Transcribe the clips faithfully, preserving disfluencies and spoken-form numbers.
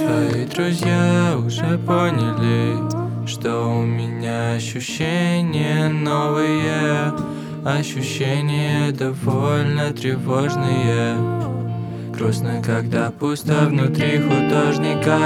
Твои друзья уже поняли, что у меня ощущения новые. Ощущения довольно тревожные. Грустно, когда пусто внутри художника.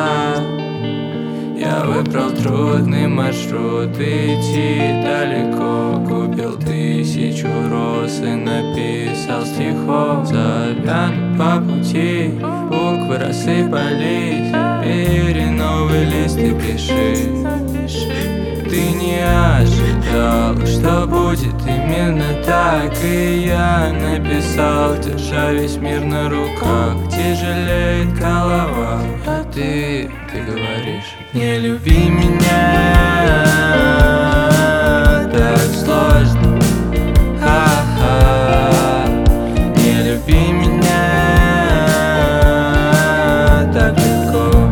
Я выбрал трудный маршрут, идти далеко. Купил тысячу роз и написал стихов. Завяну по пути, буквы рассыпались. Бери новый лист и пиши. Ты не ожидал, что будет именно так. И я написал, держа весь мир на руках. Тяжелеет голова, а ты, ты говоришь: не люби меня, так сложно. Ха-ха. Не люби меня, так легко.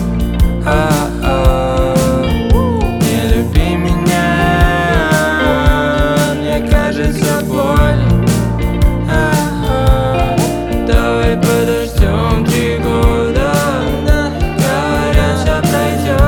Ха-ха. Не люби меня, мне кажется больно. Ха-ха. Давай подождем три года, говорят, всё пройдет.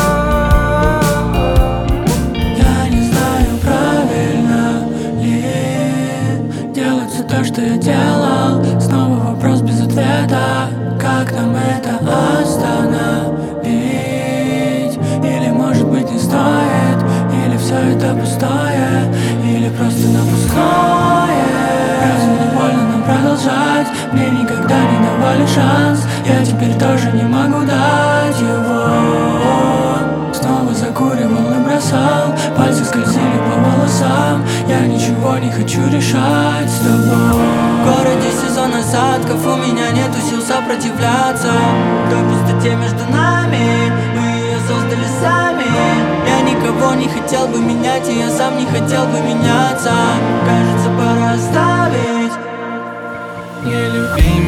Я не знаю, правильно ли делать все то, что я делал. Снова вопрос без ответа. Как нам это остановить? Или может быть не стоит? Или все это пустое? Или просто напускное? Разве не больно нам продолжать? Мне никогда не давали шанс. Я теперь тоже не могу дать его. Снова закуривал и бросал. Пальцы скользили по волосам. Я ничего не хочу решать с тобой. В городе сезон осадков, у меня нету сил сопротивляться той пустоте между нами. Мы ее создали сами. Я никого не хотел бы менять, и я сам не хотел бы меняться. Кажется, пора оставить. Не люби